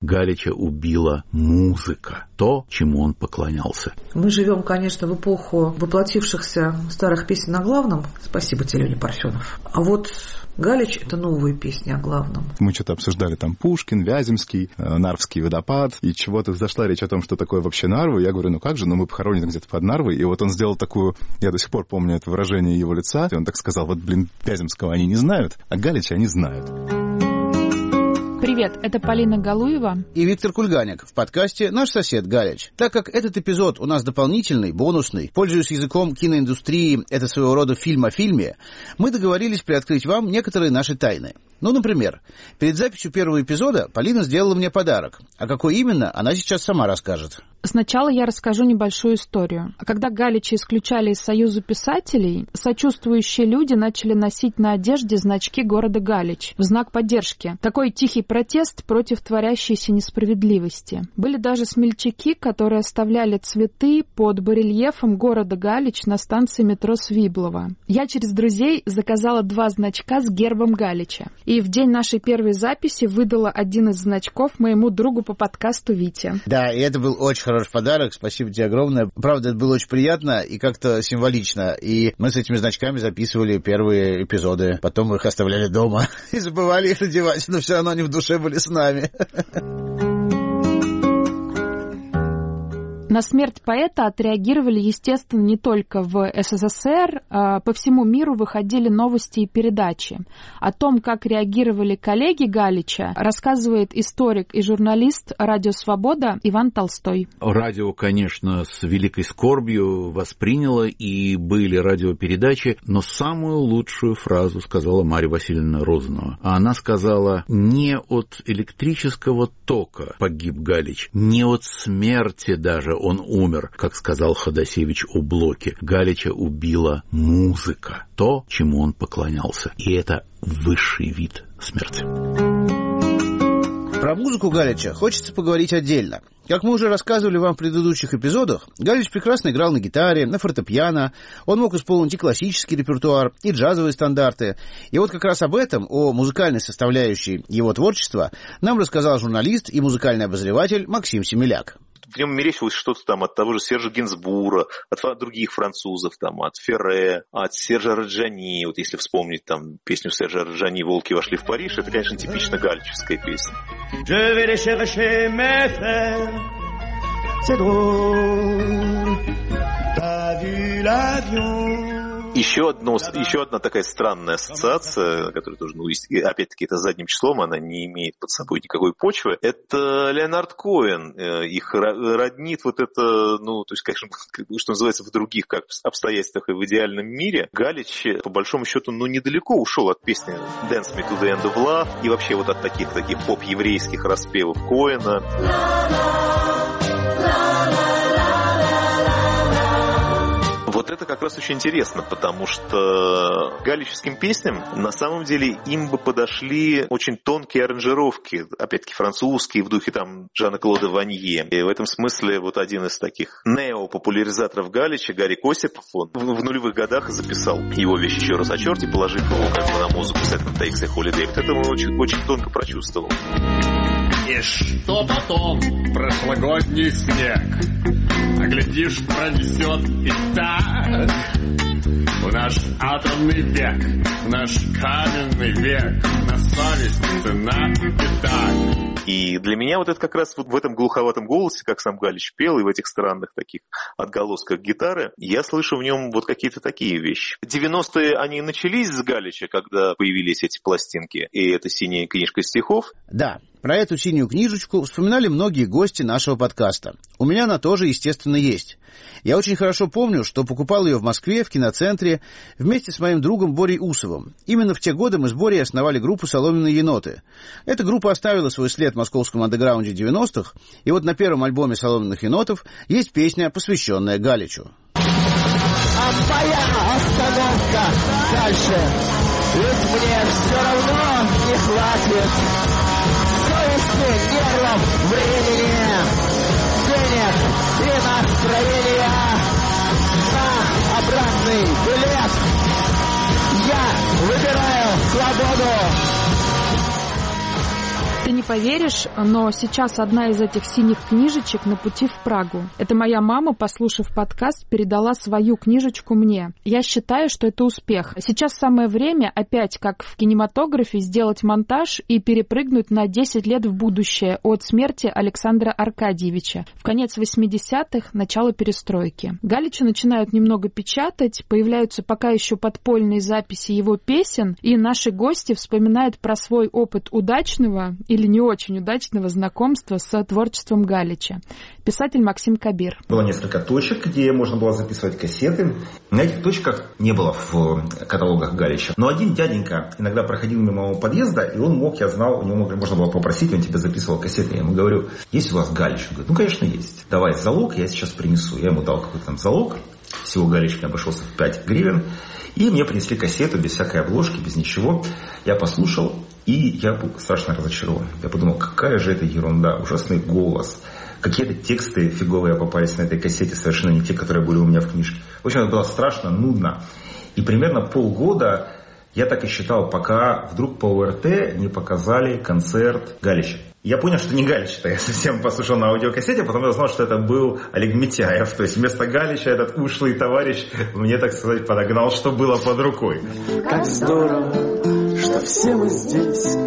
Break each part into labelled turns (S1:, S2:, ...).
S1: Галича убила музыка, то, чему он поклонялся.
S2: Мы живем, конечно, в эпоху воплотившихся старых песен о главном. Спасибо тебе, Леня Парфенов. А вот Галич — это новые песни о главном.
S3: Мы что-то обсуждали там Пушкин, Вяземский, Нарвский водопад, и чего-то зашла речь о том, что такое вообще Нарва. Я говорю, ну как же, мы похоронены где-то под Нарвой. И вот он сделал такую, я до сих пор помню это выражение его лица, и он так сказал, вот, Вяземского они не знают, а Галича они знают.
S4: Привет, это Полина Галуева
S5: и Виктор Кульганик в подкасте «Наш сосед Галич». Так как этот эпизод у нас дополнительный, бонусный, пользуясь языком киноиндустрии, это своего рода фильм о фильме, мы договорились приоткрыть вам некоторые наши тайны. Ну, например, перед записью первого эпизода Полина сделала мне подарок. А какой именно, она сейчас сама расскажет.
S4: Сначала я расскажу небольшую историю. Когда Галича исключали из Союза писателей, сочувствующие люди начали носить на одежде значки города Галич в знак поддержки. Такой тихий протест против творящейся несправедливости. Были даже смельчаки, которые оставляли цветы под барельефом города Галич на станции метро Свиблова. Я через друзей заказала 2 значка с гербом Галича. И в день нашей первой записи выдала один из значков моему другу по подкасту Вите.
S5: Да, и это был очень хороший подарок. Спасибо тебе огромное. Правда, это было очень приятно и как-то символично. И мы с этими значками записывали первые эпизоды. Потом мы их оставляли дома и забывали их надевать. Но все равно они в душе были с нами.
S4: На смерть поэта отреагировали, естественно, не только в СССР. По всему миру выходили новости и передачи. О том, как реагировали коллеги Галича, рассказывает историк и журналист «Радио Свобода» Иван Толстой.
S1: Радио, конечно, с великой скорбью восприняло, и были радиопередачи, но самую лучшую фразу сказала Марья Васильевна Розанова. Она сказала: не от электрического тока погиб Галич, не от смерти даже он умер, как сказал Ходосевич о Блоке. Галича убила музыка, то, чему он поклонялся. И это высший вид смерти.
S5: Про музыку Галича хочется поговорить отдельно. Как мы уже рассказывали вам в предыдущих эпизодах, Галич прекрасно играл на гитаре, на фортепиано, он мог исполнить и классический репертуар, и джазовые стандарты. И вот как раз об этом, о музыкальной составляющей его творчества, нам рассказал журналист и музыкальный обозреватель Максим Семеляк.
S6: В нем мерещилось что-то там от того же Сержа Гинзбура, от других французов, там, от Ферре, от Сержа Раджани. Вот если вспомнить там песню Сержа Раджани «Волки вошли в Париж», это, конечно, типично галичевская песня. Еще одна такая странная ассоциация, которая тоже, опять-таки, это задним числом, она не имеет под собой никакой почвы, это Леонард Коэн. Их роднит вот это, то есть, конечно, что называется, в других обстоятельствах и в идеальном мире. Галич, по большому счету, недалеко ушел от песни «Dance Me to the End of Love» и вообще вот от таких поп-еврейских распевов Коэна. Вот это как раз очень интересно, потому что галичевским песням на самом деле им бы подошли очень тонкие аранжировки, опять-таки французские, в духе там Жана-Клода Ванье. И в этом смысле вот один из таких неопопуляризаторов Галича, Гарри Осипов, он в нулевых годах записал его вещь «Еще раз о черте», положив его как бы на музыку «Second Takes a Holiday». Вот это он очень тонко прочувствовал.
S7: И что потом? Прошлогодний снег, а глядишь, пронесет и так. В наш атомный век, в наш каменный век, на совесть цена и так.
S6: И для меня вот это как раз вот в этом глуховатом голосе, как сам Галич пел, и в этих странных таких отголосках гитары, я слышу в нем вот какие-то такие вещи. 90-е они начались с Галича, когда появились эти пластинки, и эта синяя книжка стихов.
S5: Да, про эту синюю книжечку вспоминали многие гости нашего подкаста. У меня она тоже, естественно, есть. Я очень хорошо помню, что покупал ее в Москве, в киноцентре, вместе с моим другом Борей Усовым. Именно в те годы мы с Борей основали группу «Соломенные еноты». Эта группа оставила свой след в московском андеграунде 90-х, и вот на первом альбоме «Соломенных енотов» есть песня, посвященная Галичу.
S8: А моя остановка дальше, ведь мне все равно не хватит совести, нервов, времени, денег и настроения на обратный билет. Я выбираю свободу.
S4: Ты не поверишь, но сейчас одна из этих синих книжечек на пути в Прагу. Это моя мама, послушав подкаст, передала свою книжечку мне. Я считаю, что это успех. Сейчас самое время опять, как в кинематографе, сделать монтаж и перепрыгнуть на 10 лет в будущее от смерти Александра Аркадьевича. В конец 80-х, начало перестройки. Галича начинают немного печатать, появляются пока еще подпольные записи его песен, и наши гости вспоминают про свой опыт удачного или не очень удачного знакомства с творчеством Галича. Писатель Максим Кабир.
S9: Было несколько точек, где можно было записывать кассеты. На этих точках не было в каталогах Галича. Но один дяденька иногда проходил мимо моего подъезда, и он мог, я знал, у него можно было попросить, он тебе записывал кассеты. Я ему говорю, есть у вас Галич? Он говорит, ну, конечно, есть. Давай залог, я сейчас принесу. Я ему дал какой-то там залог. Всего Галич мне обошелся в 5 гривен. И мне принесли кассету без всякой обложки, без ничего. Я послушал, и я был страшно разочарован. Я подумал, какая же это ерунда, ужасный голос. Какие-то тексты фиговые попались на этой кассете, совершенно не те, которые были у меня в книжке. В общем, это было страшно, нудно. И примерно полгода я так и считал, пока вдруг по ОРТ не показали концерт Галича. Я понял, что не Галич-то, я совсем послушал на аудиокассете, потом я узнал, что это был Олег Митяев. То есть вместо Галича этот ушлый товарищ мне, так сказать, подогнал, что было под рукой.
S8: Как здорово, что все мы здесь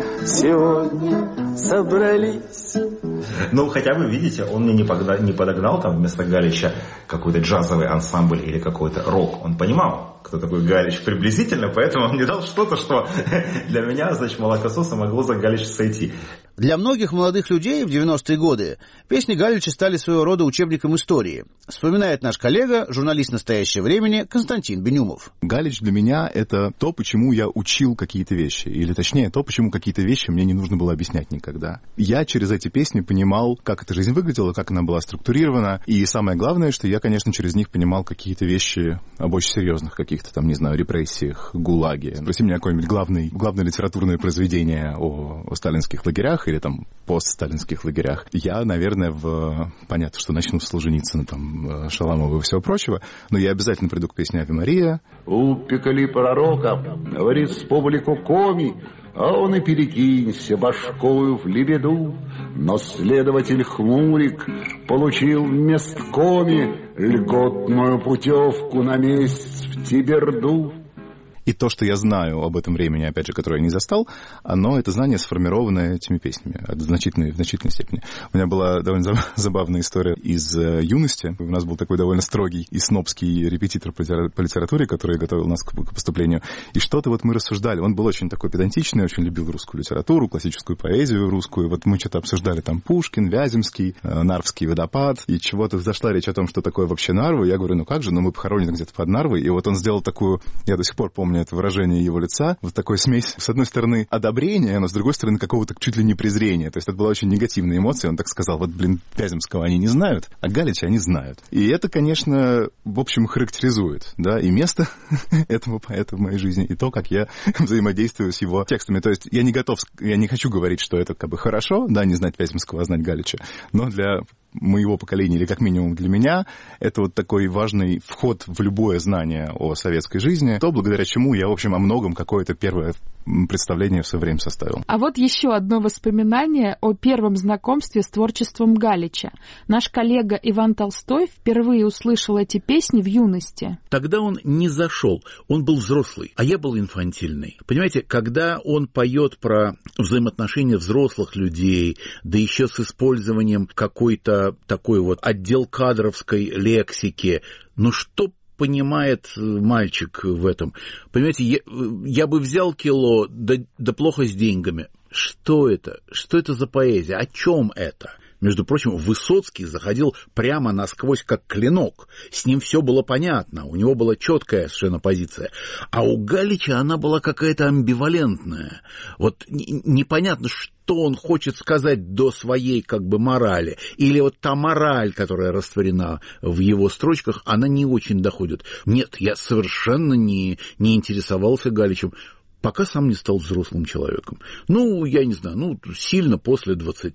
S8: сегодня собрались.
S9: Ну, хотя бы, видите, он мне не подогнал там вместо Галича какой-то джазовый ансамбль или какой-то рок. Он понимал, кто такой Галич приблизительно, поэтому он мне дал что-то, что для меня, значит, молокососа могло за Галич сойти.
S5: Для многих молодых людей в 90-е годы песни Галича стали своего рода учебником истории. Вспоминает наш коллега, журналист «Настоящего времени» Константин Бенюмов.
S3: Галич для меня — это то, почему я учил какие-то вещи. Или точнее, то, почему какие-то вещи мне не нужно было объяснять никогда. Я через эти песни понимал, как эта жизнь выглядела, как она была структурирована. И самое главное, что я, конечно, через них понимал какие-то вещи об очень серьезных каких-то там, не знаю, репрессиях, ГУЛАГе. Спроси меня какое-нибудь главное литературное произведение о сталинских лагерях или там постсталинских лагерях. Я, наверное, понятно, что начну с Солженицына, там, Шаламова и всего прочего, но я обязательно приду к песне «Аве Мария».
S10: «Упекали пророка, говорит с публику коми, а он и перекинься башкою в лебеду. Но следователь Хмурик получил вместо коми льготную путевку на месяц в Тиберду».
S3: И то, что я знаю об этом времени, опять же, которое я не застал, это знание сформировано этими песнями в значительной степени. У меня была довольно забавная история из юности. У нас был такой довольно строгий и снобский репетитор по литературе, который готовил нас к поступлению. И что-то вот мы рассуждали. Он был очень такой педантичный, очень любил русскую литературу, классическую поэзию русскую. Вот мы что-то обсуждали там Пушкин, Вяземский, Нарвский водопад. И чего-то зашла речь о том, что такое вообще Нарва. Я говорю, ну как же, мы похоронены где-то под Нарвой. И вот он сделал такую, я до сих пор помню это выражение его лица, вот такой смесь, с одной стороны, одобрения, но с другой стороны, какого-то чуть ли не презрения. То есть это была очень негативная эмоция. Он так сказал, вот, Вяземского они не знают, а Галича они знают. И это, конечно, в общем, характеризует, да, и место этого поэта в моей жизни, и то, как я взаимодействую с его текстами. То есть я не хочу говорить, что это как бы хорошо, да, не знать Вяземского, а знать Галича, но для моего поколения, или как минимум для меня, это вот такой важный вход в любое знание о советской жизни, то, благодаря чему я, в общем, о многом какое-то первое представление в свое время составил.
S4: А вот еще одно воспоминание о первом знакомстве с творчеством Галича. Наш коллега Иван Толстой впервые услышал эти песни в юности.
S1: Тогда он не зашел, он был взрослый, а я был инфантильный. Понимаете, когда он поет про взаимоотношения взрослых людей, да еще с использованием какой-то такой вот отдел кадровской лексики, ну что понимает мальчик в этом? Понимаете, я бы взял кило, да плохо с деньгами. Что это? Что это за поэзия? О чем это? Между прочим, Высоцкий заходил прямо насквозь как клинок. С ним все было понятно, у него была четкая совершенно позиция. А у Галича она была какая-то амбивалентная. Вот непонятно, что он хочет сказать до своей как бы морали. Или вот та мораль, которая растворена в его строчках, она не очень доходит. Нет, я совершенно не интересовался Галичем, пока сам не стал взрослым человеком. Ну, я не знаю, сильно после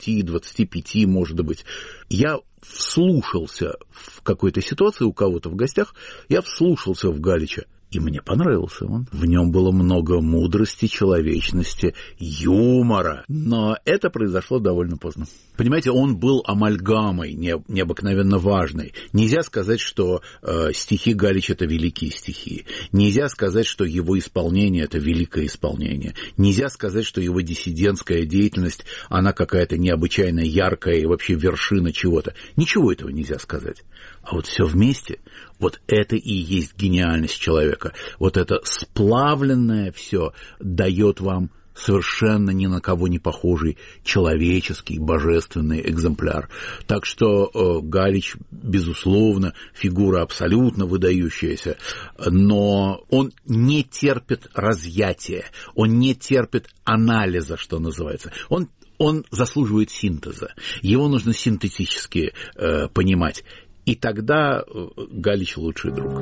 S1: 20-25, может быть. Я вслушался в какой-то ситуации у кого-то в гостях, я вслушался в Галича. И мне понравился он. В нем было много мудрости, человечности, юмора. Но это произошло довольно поздно. Понимаете, он был амальгамой необыкновенно важной. Нельзя сказать, что стихи Галича – это великие стихи. Нельзя сказать, что его исполнение – это великое исполнение. Нельзя сказать, что его диссидентская деятельность, она какая-то необычайно яркая и вообще вершина чего-то. Ничего этого нельзя сказать. А вот все вместе, вот это и есть гениальность человека. Вот это сплавленное все дает вам совершенно ни на кого не похожий человеческий, божественный экземпляр. Так что Галич, безусловно, фигура абсолютно выдающаяся, но он не терпит разъятия, он не терпит анализа, что называется. Он заслуживает синтеза. Его нужно синтетически понимать. И тогда Галич лучший друг.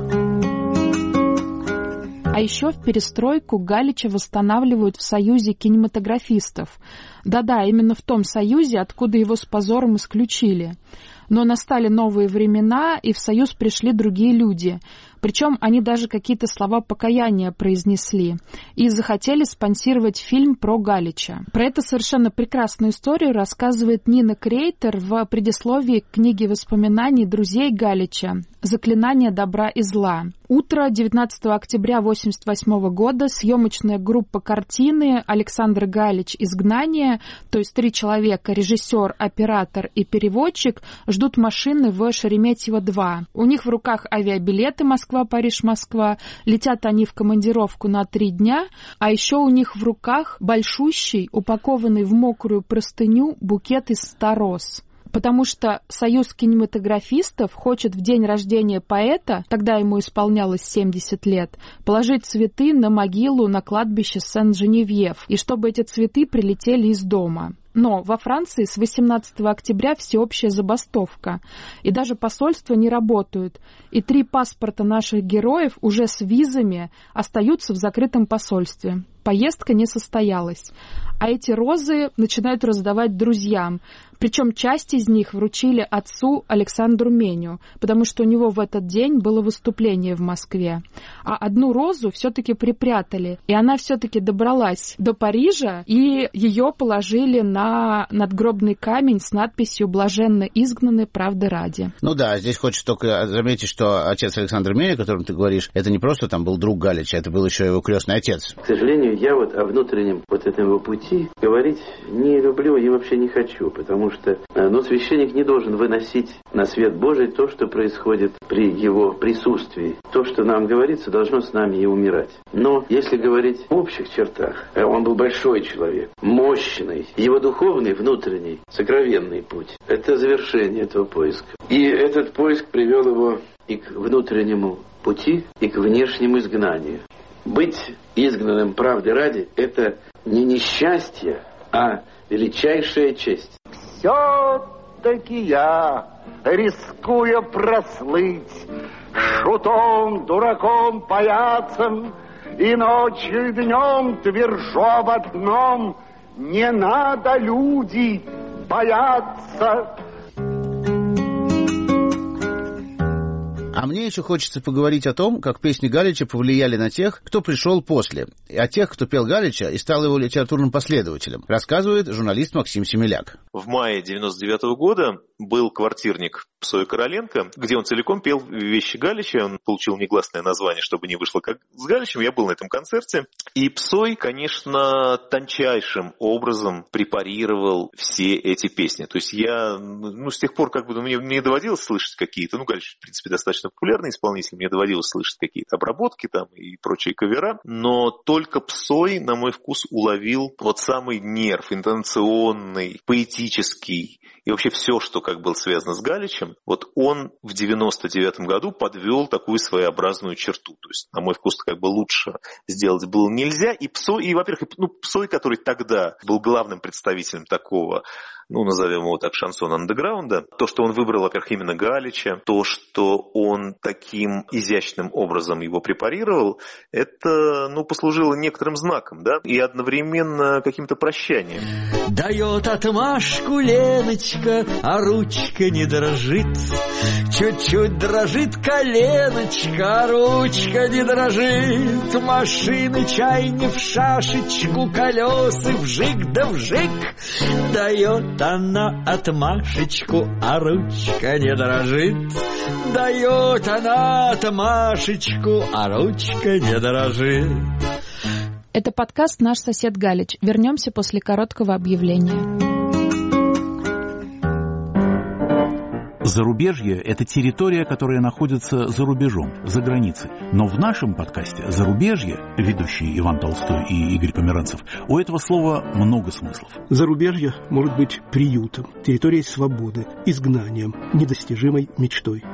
S4: А еще в перестройку Галича восстанавливают в Союзе кинематографистов. Да-да, именно в том Союзе, откуда его с позором исключили. Но настали новые времена, и в Союз пришли другие люди. Причем они даже какие-то слова покаяния произнесли. И захотели спонсировать фильм про Галича. Про эту совершенно прекрасную историю рассказывает Нина Крейтер в предисловии к книге воспоминаний друзей Галича «Заклинание добра и зла». Утро 19 октября 1988 года съемочная группа картины «Александр Галич. Изгнание», то есть 3 человека, режиссер, оператор и переводчик, ждут машины в Шереметьево-2. У них в руках авиабилеты Москва-Париж-Москва. Летят они в командировку на 3 дня, а еще у них в руках большущий, упакованный в мокрую простыню букет из 100 роз. Потому что Союз кинематографистов хочет в день рождения поэта, тогда ему исполнялось 70 лет, положить цветы на могилу на кладбище Сен-Женевьев, и чтобы эти цветы прилетели из дома. Но во Франции с 18 октября всеобщая забастовка, и даже посольства не работают, и 3 паспорта наших героев уже с визами остаются в закрытом посольстве. Поездка не состоялась. А эти розы начинают раздавать друзьям. Причем часть из них вручили отцу Александру Меню, потому что у него в этот день было выступление в Москве. А одну розу все-таки припрятали. И она все-таки добралась до Парижа, и ее положили на надгробный камень с надписью «Блаженно изгнаны правды ради».
S5: Ну да, здесь хочется только заметить, что отец Александра Меню, о котором ты говоришь, это не просто там был друг Галича, это был еще его крестный отец.
S11: К сожалению, я вот о внутреннем вот этом его пути говорить не люблю и вообще не хочу, потому что священник не должен выносить на свет Божий то, что происходит при его присутствии. То, что нам говорится, должно с нами и умирать. Но если говорить в общих чертах, он был большой человек, мощный. Его духовный, внутренний, сокровенный путь – это завершение этого поиска. И этот поиск привел его и к внутреннему пути, и к внешнему изгнанию. Быть изгнанным правды ради – это не несчастье, а величайшая честь.
S10: Все-таки я, рискуя прослыть шутом, дураком, паяцем, и ночью и днем твержу об одном: не надо, люди, бояться.
S5: А мне еще хочется поговорить о том, как песни Галича повлияли на тех, кто пришел после, и о тех, кто пел Галича и стал его литературным последователем, рассказывает журналист Максим Семеляк.
S6: В мае 1999 года был квартирник Псой Короленко, где он целиком пел вещи Галича. Он получил негласное название, чтобы не вышло как с Галичем. Я был на этом концерте. И Псой, конечно, тончайшим образом препарировал все эти песни. То есть я, с тех пор, мне доводилось слышать какие-то, Галич, в принципе, достаточно популярный исполнитель, мне доводилось слышать какие-то обработки там и прочие кавера, но только Псой, на мой вкус, уловил вот самый нерв, интонационный, поэтический, и вообще все, что было связано с Галичем, вот он в 99 году подвел такую своеобразную черту. То есть, на мой вкус, лучше сделать было нельзя. И Псой, во-первых, Псой, который тогда был главным представителем такого назовем его так, шансон андеграунда. То, что он выбрал, во-первых, именно Галича, то, что он таким изящным образом его препарировал, это, послужило некоторым знаком, да, и одновременно каким-то прощанием.
S12: Дает отмашку Леночка, а ручка не дрожит. Чуть-чуть дрожит коленочка, а ручка не дрожит. Машины чай не в шашечку, колеса вжик да вжик. Дает она отмашечку, а ручка не дрожит. Дает она отмашечку, а ручка не дрожит.
S4: Это подкаст «Наш сосед Галич». Вернемся после короткого объявления.
S1: Зарубежье – это территория, которая находится за рубежом, за границей. Но в нашем подкасте «Зарубежье», ведущие Иван Толстой и Игорь Померанцев, у этого слова много смыслов.
S13: Зарубежье может быть приютом, территорией свободы, изгнанием, недостижимой мечтой.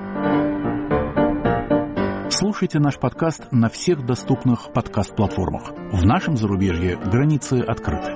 S1: Слушайте наш подкаст на всех доступных подкаст-платформах. В нашем зарубежье границы открыты.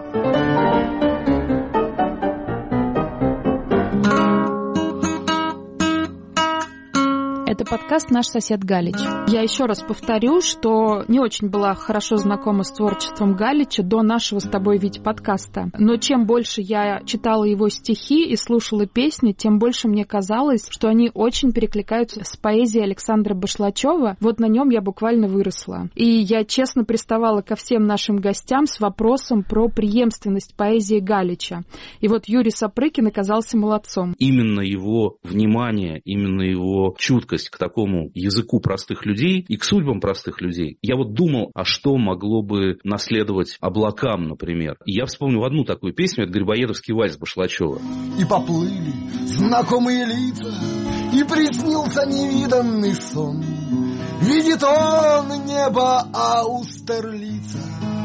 S4: Это подкаст «Наш сосед Галич». Я еще раз повторю, что не очень была хорошо знакома с творчеством Галича до нашего с тобой, Вить, подкаста. Но чем больше я читала его стихи и слушала песни, тем больше мне казалось, что они очень перекликаются с поэзией Александра Башлачева. Вот на нем я буквально выросла. И я честно приставала ко всем нашим гостям с вопросом про преемственность поэзии Галича. И вот Юрий Сапрыкин оказался молодцом.
S14: Именно его внимание, именно его чуткость к такому языку простых людей и к судьбам простых людей. Я вот думал, а что могло бы наследовать облакам, например. И я вспомнил одну такую песню, это Грибоедовский вальс Башлачева.
S15: И поплыли знакомые лица, и приснился невиданный сон. Видит он небо Аустерлица.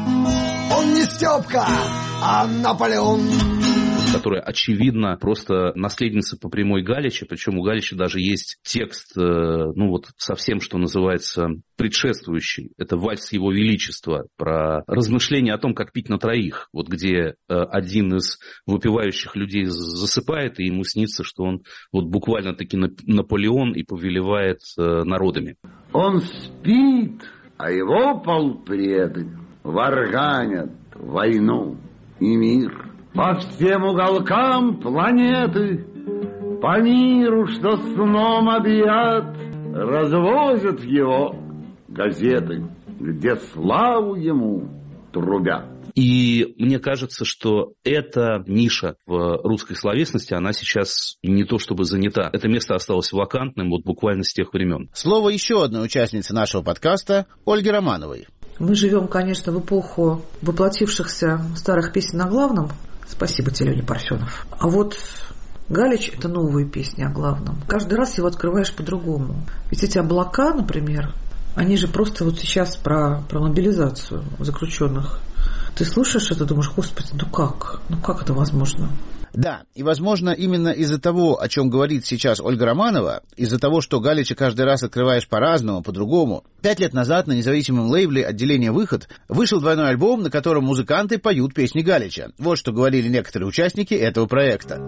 S15: Он не Степка, а Наполеон.
S14: Которая, очевидно, просто наследница по прямой Галича, причем у Галича даже есть текст, совсем, что называется, предшествующий. Это «Вальс Его Величества», про размышления о том, как пить на троих, вот где один из выпивающих людей засыпает, и ему снится, что он вот буквально-таки Наполеон и повелевает народами.
S10: Он спит, а его полпреды варганят войну и мир. По всем уголкам планеты, по миру, что сном объят, развозят его газеты, где славу ему трубят.
S14: И мне кажется, что эта ниша в русской словесности, она сейчас не то чтобы занята. Это место осталось вакантным вот буквально с тех времен.
S5: Слово еще одной участницы нашего подкаста, Ольги Романовой.
S2: Мы живем, конечно, в эпоху воплотившихся старых песен о главном. Спасибо тебе, Леня Парфенов. А вот Галич – это новые песни о главном. Каждый раз его открываешь по-другому. Ведь эти облака, например, они же просто вот сейчас про мобилизацию заключенных. Ты слушаешь это, думаешь, господи, как это возможно?
S5: Да, и, возможно, именно из-за того, о чем говорит сейчас Ольга Романова, из-за того, что Галича каждый раз открываешь по-разному, по-другому. 5 лет назад на независимом лейбле «Отделение Выход» вышел двойной альбом, на котором музыканты поют песни Галича. Вот что говорили некоторые участники этого проекта.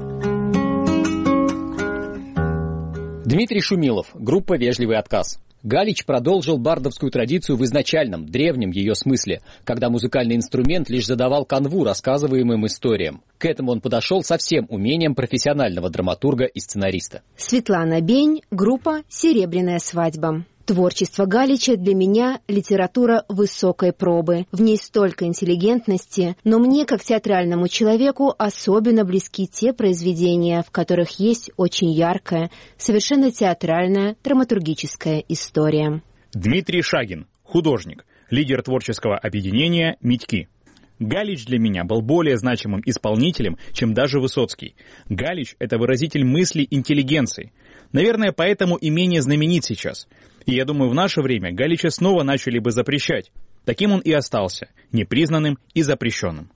S16: Дмитрий Шумилов, группа «Вежливый отказ». Галич продолжил бардовскую традицию в изначальном, древнем ее смысле, когда музыкальный инструмент лишь задавал канву рассказываемым историям. К этому он подошел со всем умением профессионального драматурга и сценариста.
S17: Светлана Бень, группа «Серебряная свадьба». Творчество Галича для меня – литература высокой пробы. В ней столько интеллигентности, но мне, как театральному человеку, особенно близки те произведения, в которых есть очень яркая, совершенно театральная, драматургическая история.
S18: Дмитрий Шагин, художник, лидер творческого объединения «Митьки». Галич для меня был более значимым исполнителем, чем даже Высоцкий. Галич – это выразитель мыслей интеллигенции. Наверное, поэтому и менее знаменит сейчас. И я думаю, в наше время Галича снова начали бы запрещать. Таким он и остался, непризнанным и запрещенным.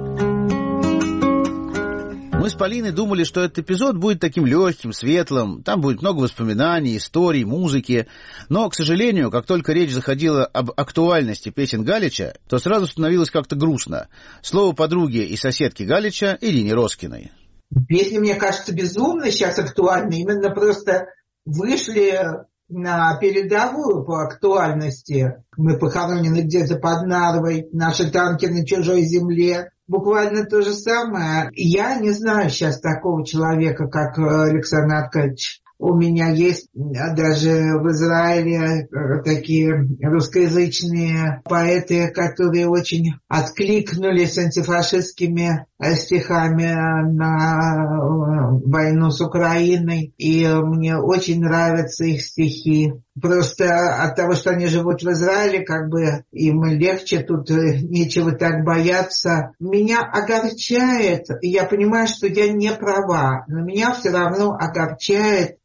S5: Мы с Полиной думали, что этот эпизод будет таким легким, светлым, там будет много воспоминаний, историй, музыки. Но, к сожалению, как только речь заходила об актуальности песен Галича, то сразу становилось как-то грустно. Слово подруге и соседке Галича Ирине Роскиной.
S19: Песни, мне кажется, безумно сейчас актуальны. Именно просто вышли на передовую по актуальности. Мы похоронены где-то под Нарвой, наши танки на чужой земле. Буквально то же самое. Я не знаю сейчас такого человека, как Александр Аркадьевич. У меня есть даже в Израиле такие русскоязычные поэты, которые очень откликнулись антифашистскими стихами на войну с Украиной. И мне очень нравятся их стихи. Просто от того, что они живут в Израиле, как бы им легче, тут нечего так бояться. Меня огорчает, я понимаю, что я не права, но меня все равно огорчает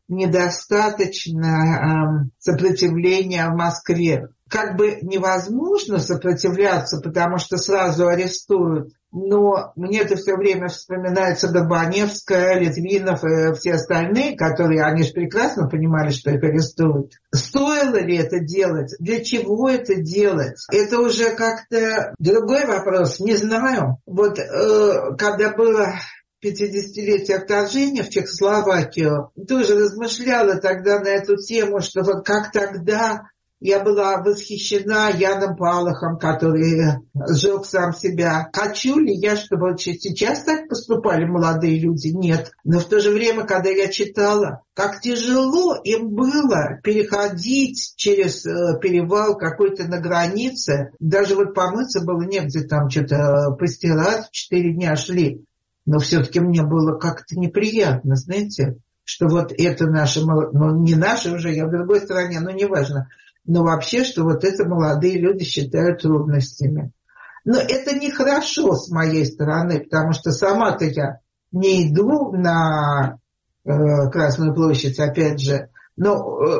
S19: недостаточно сопротивления в Москве. Как бы невозможно сопротивляться, потому что сразу арестуют. Но мне это все время вспоминается Горбаневская, Литвинов и все остальные, которые, они же прекрасно понимали, что их арестуют. Стоило ли это делать? Для чего это делать? Это уже как-то другой вопрос, не знаю. Вот когда было 50-летие вторжения в Чехословакию, тоже размышляла тогда на эту тему, что вот как тогда я была восхищена Яном Палахом, который сжег сам себя. Хочу ли я, чтобы сейчас так поступали молодые люди? Нет. Но в то же время, когда я читала, как тяжело им было переходить через перевал какой-то на границе, даже вот помыться было негде, там что-то постирать, 4 дня шли. Но все-таки мне было как-то неприятно, знаете, что вот это наши, ну не наши уже, я в другой стране, но неважно. Но вообще, что вот это молодые люди считают трудностями. Но это нехорошо с моей стороны, потому что сама-то я не иду на Красную площадь, опять же. Но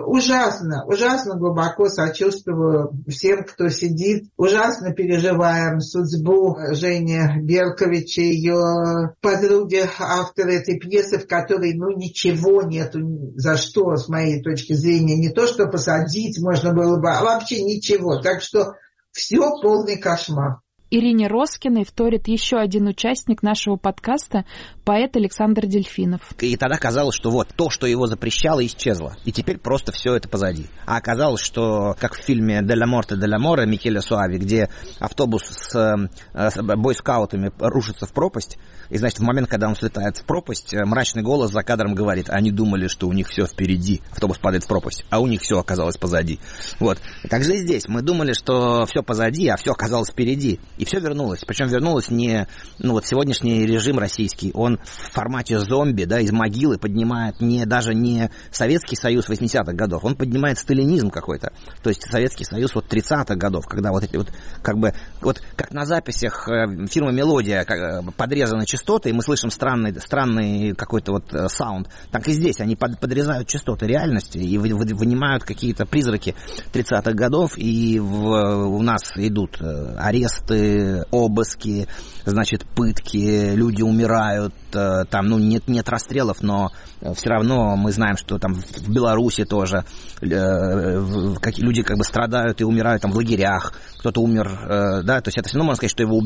S19: ужасно глубоко сочувствую всем, кто сидит. Ужасно переживаем судьбу Жени Беркович и ее подруги, автора этой пьесы, в которой, ничего нету, за что, с моей точки зрения, не то, что посадить можно было бы, а вообще ничего. Так что все полный кошмар.
S4: Ирине Роскиной вторит еще один участник нашего подкаста, поэт Александр Дельфинов.
S20: И тогда казалось, что вот то, что его запрещало, исчезло. И теперь просто все это позади. А оказалось, что, как в фильме «Де ла морте де ла море» Микеле Суави, где автобус с бойскаутами рушится в пропасть, и, значит, в момент, когда он слетает в пропасть, мрачный голос за кадром говорит: они думали, что у них все впереди. Автобус падает в пропасть, а у них все оказалось позади. Вот. Так же и здесь. Мы думали, что все позади, а все оказалось впереди. И все вернулось. Причем вернулось не... сегодняшний режим российский, он в формате зомби, из могилы поднимает даже не Советский Союз 80-х годов, он поднимает сталинизм какой-то. То есть Советский Союз 30-х годов, когда вот эти как на записях фирмы «Мелодия» подрезаны частоты, и мы слышим странный какой-то саунд. Так и здесь они подрезают частоты реальности и вынимают какие-то призраки 30-х годов, и у нас идут аресты, обыски, значит, пытки, люди умирают, там, нет расстрелов, но все равно мы знаем, что там в Беларуси тоже люди страдают и умирают там в лагерях, кто-то умер, то есть это все равно можно сказать, что он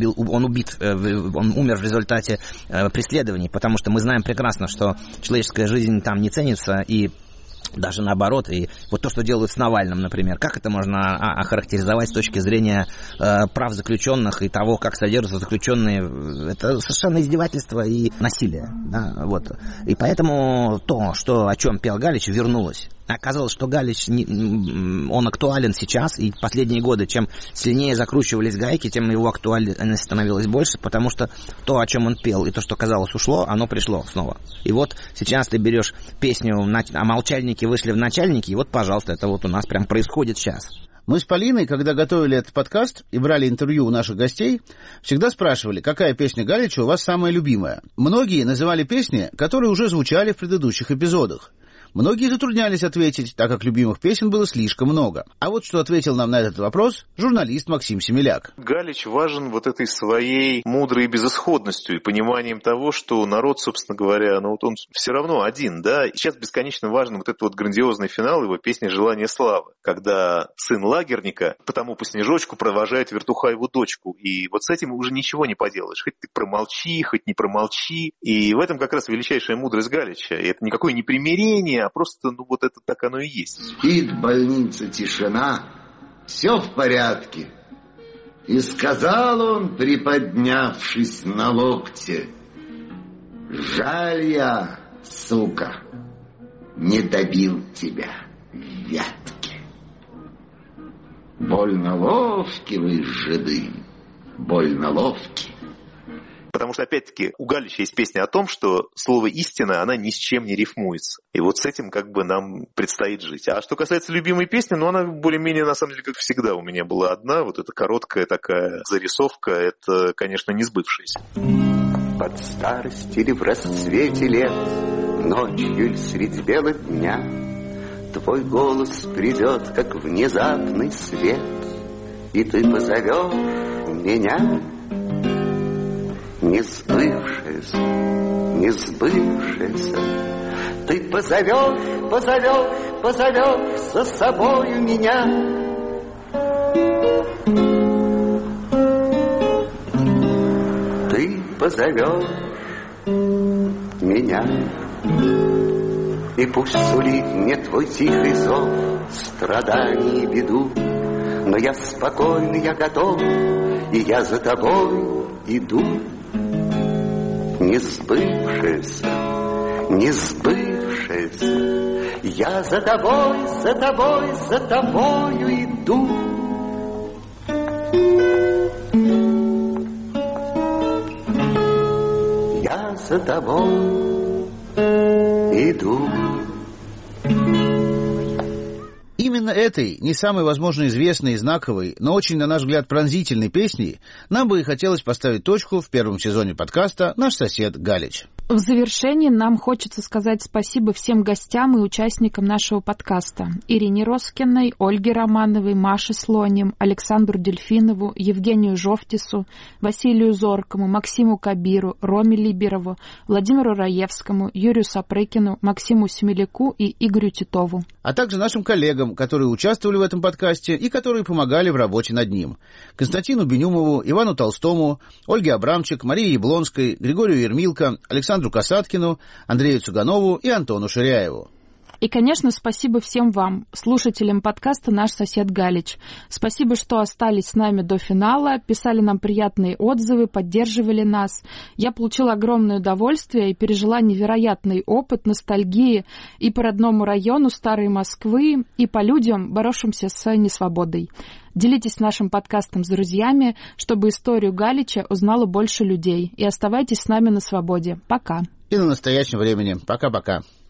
S20: умер в результате преследований, потому что мы знаем прекрасно, что человеческая жизнь там не ценится, и даже наоборот. И вот то, что делают с Навальным, например, как это можно охарактеризовать с точки зрения прав заключенных и того, как содержатся заключенные? Это совершенно издевательство и насилие. И поэтому то, о чем пел Галич, вернулось. Оказалось, что Галич, он актуален сейчас, и последние годы, чем сильнее закручивались гайки, тем его актуальность становилась больше, потому что то, о чем он пел, и то, что, казалось, ушло, оно пришло снова. И вот сейчас ты берешь песню «А молчальники вышли в начальники», и вот, пожалуйста, это вот у нас прям происходит сейчас.
S5: Мы с Полиной, когда готовили этот подкаст и брали интервью у наших гостей, всегда спрашивали, какая песня Галича у вас самая любимая. Многие называли песни, которые уже звучали в предыдущих эпизодах. Многие затруднялись ответить, так как любимых песен было слишком много. А вот что ответил нам на этот вопрос журналист Максим Семеляк.
S6: Галич важен вот этой своей мудрой безысходностью и пониманием того, что народ, собственно говоря, ну вот он все равно один, да. И сейчас бесконечно важен вот этот вот грандиозный финал его песни «Желание славы», когда сын лагерника потому по снежочку провожает Вертухаеву дочку. И вот с этим уже ничего не поделаешь. Хоть ты промолчи, хоть не промолчи. И в этом как раз величайшая мудрость Галича. И это никакое не примирение, а просто, ну вот это так оно и есть.
S21: Спит в больнице тишина, все в порядке. И сказал он, приподнявшись на локте: жаль я, сука, не добил тебя в вятке. Больно ловки вы, жиды, больно ловки.
S6: Потому что, опять-таки, у Галича есть песня о том, что слово «истина», она ни с чем не рифмуется. И вот с этим как бы нам предстоит жить. А что касается любимой песни, ну, она более-менее, на самом деле, как всегда, у меня была одна. Вот эта короткая такая зарисовка, это, конечно, не сбывшаяся.
S22: Под старость или в расцвете лет, ночью или средь бела дня, твой голос придет, как внезапный свет, и ты позовешь меня. Не сбывшееся, не сбывшееся, ты позовешь, позовешь, позовешь за собою меня. Ты позовешь меня, и пусть сулит мне твой тихий зов страданий и беду, но я спокойный, я готов, и я за тобой иду. Не сбывшееся, не сбывшееся, я за тобой, за тобой, за тобою иду. Я за тобой иду.
S5: Именно этой, не самой, возможно, известной и знаковой, но очень, на наш взгляд, пронзительной песней нам бы и хотелось поставить точку в первом сезоне подкаста «Наш сосед Галич».
S4: В завершении нам хочется сказать спасибо всем гостям и участникам нашего подкаста. Ирине Роскиной, Ольге Романовой, Маше Слоним, Александру Дельфинову, Евгению Жовтису, Василию Зоркому, Максиму Кабиру, Роме Либерову, Владимиру Раевскому, Юрию Сапрыкину, Максиму Семеляку и Игорю Титову.
S5: А также нашим коллегам, которые участвовали в этом подкасте и которые помогали в работе над ним. Константину Бенюмову, Ивану Толстому, Ольге Абрамчик, Марии Яблонской, Григорию Ермилко, Александру Касаткину, Андрею Цуганову и Антону Ширяеву.
S4: И, конечно, спасибо всем вам, слушателям подкаста «Наш сосед Галич». Спасибо, что остались с нами до финала, писали нам приятные отзывы, поддерживали нас. Я получила огромное удовольствие и пережила невероятный опыт ностальгии и по родному району Старой Москвы, и по людям, боровшимся с несвободой. Делитесь нашим подкастом с друзьями, чтобы историю Галича узнало больше людей. И оставайтесь с нами на свободе. Пока.
S5: И на настоящем времени. Пока-пока.